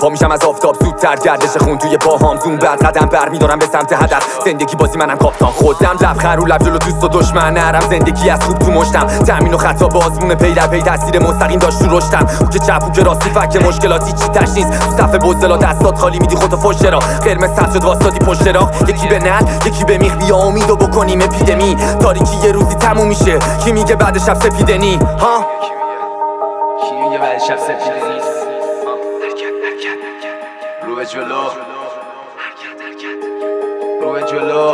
پا میشم از آفتاب زودتر، گردش خون توی پاهام زوم بعد قدم برمیدارم به سمت هدف. زندگی بازی منم کاپتان خودم، لبخند رو لب جلو دوست و دشمن نرم. زندگی از خوب تو مشتم، تامین و خطا به آزمون پی در پی تاثیر مستقیم داشت رو رشدم. او که چپ او که راستی فک مشکلاتی چی تش نیست. تو صف بزدلا دستات خالی میدی خودتو فوش را. قرمز سبز شد واسطی پشت راه، یکی به نل یکی به میخ. بیا امیدو بکنیم اپیدمی، تاریکی یه روزی تموم میشه. کی میگه بعد شب سپیدنی ها؟ کی میگه بعد شب سپیدنی؟ رو به جلو، رو به جلو.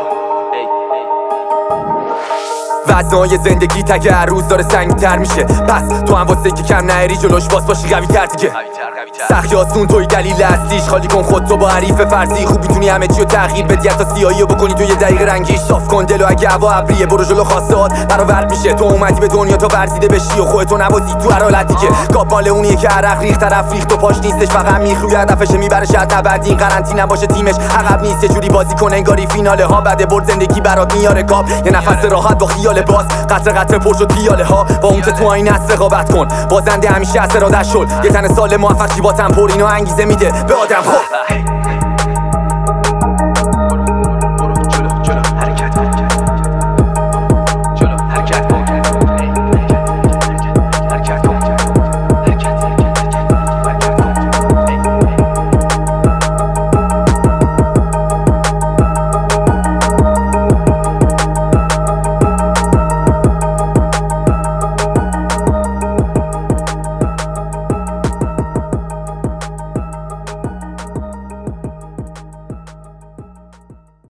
وزنای زندگی تگه هر روز داره سنگین‌تر میشه. پس تو هم واسه که کم نهری جلوش باز باشی قوی تر دیگه. سخت آسون توی دلیل هستیش، خالی کن خودتو با حریف فرضی. خوب میتونی همه چیو تغییر بدی، حتی سیاهیو بکنی تو یه دقیقه رنگیش. صاف کن دلو اگه هوا ابریه، برو جلو خواستات برآورد میشه. تو اومدی به دنیا تا ورزیده بشی و خودتو نبازی تو هر حالتی که گاب مال اونیه که عرق ریخت طرف ریخت و پاش نیستش، فقط میخروی هدفشه میبره شاید نبرد. این قرنطینه باشه تیمش عقب نیست، یه جوری بازی کنه انگاری فیناله ها. بعد برد زندگی برات میاره کاپ، یه نفس راحت با خیال باز. قطره قطره پر شد پیاله ها، با اون که تو این است رقابت کن. بازنده همیشه از اراده‌اش شد، یه تن سال موفق با تمپور اینو انگیزه میده به آدم. خب